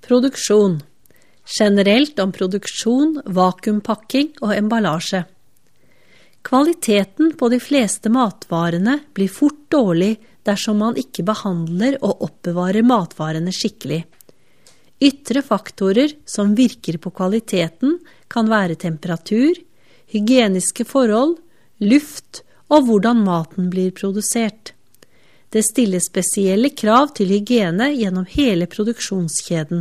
Produksjon. Generelt om produksjon, vakuumpakking og emballasje. Kvaliteten på de fleste matvarene blir fort dårlig dersom man ikke behandler og oppbevarer matvarene skikkelig. Ytre faktorer som virker på kvaliteten kan være temperatur, hygieniske forhold, luft og hvordan maten blir produsert. Det stiller spesielle krav til hygiene gjennom hele produksjonskjeden.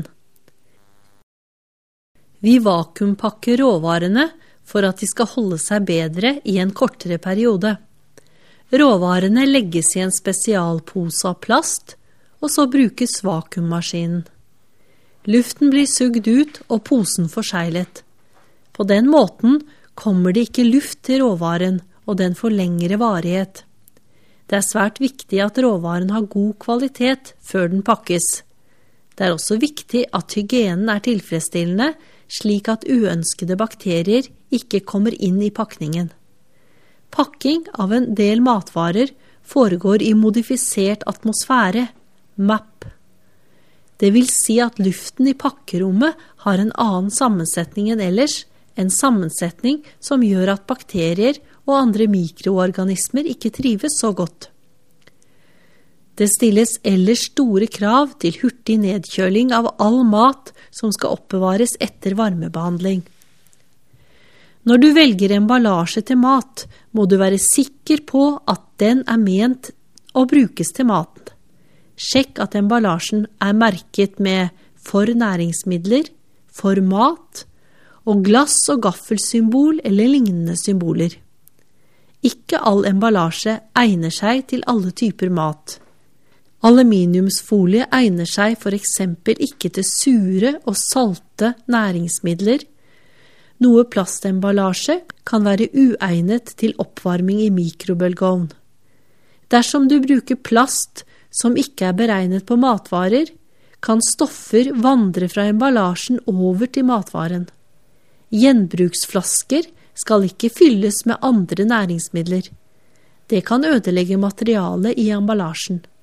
Vi vakuumpakker råvarene for at de skal holde seg bedre i en kortere periode. Råvarene legges i en spesialpose av plast, og så brukes vakuummaskinen. Luften blir sugd ut og posen forseglet. På den måten kommer det ikke luft til råvaren, og den får lengre varighet. Det er svært viktig at råvaren har god kvalitet før den pakkes. Det er også viktig at hygienen er tilfredsstillende, slik at uønskede bakterier ikke kommer inn i pakningen. Pakking av en del matvarer foregår i modifisert atmosfære, MAP. Det vil si at luften i pakkerommet har en annen sammensetning enn ellers, en sammensetning som gjør at bakterier og andre mikroorganismer ikke trives så godt. Det stilles ellers store krav til hurtig nedkjøling av all mat som skal oppbevares etter varmebehandling. Når du velger emballasje til mat, må du være sikker på at den er ment å brukes til maten. Sjekk at emballasjen er merket med for næringsmidler, for mat og glass- og gaffelsymbol eller lignende symboler. Ikke all emballasje egner seg til alle typer mat. Aluminiumsfolie egner seg for eksempel ikke til sure og salte næringsmidler. Noe plastemballasje kan være uegnet til oppvarming i mikrobølgeovn. Dersom du bruker plast som ikke er beregnet på matvarer, kan stoffer vandre fra emballasjen over til matvaren. Gjenbruksflasker skal ikke fylles med andre næringsmidler. Det kan ødelegge materialet i emballasjen.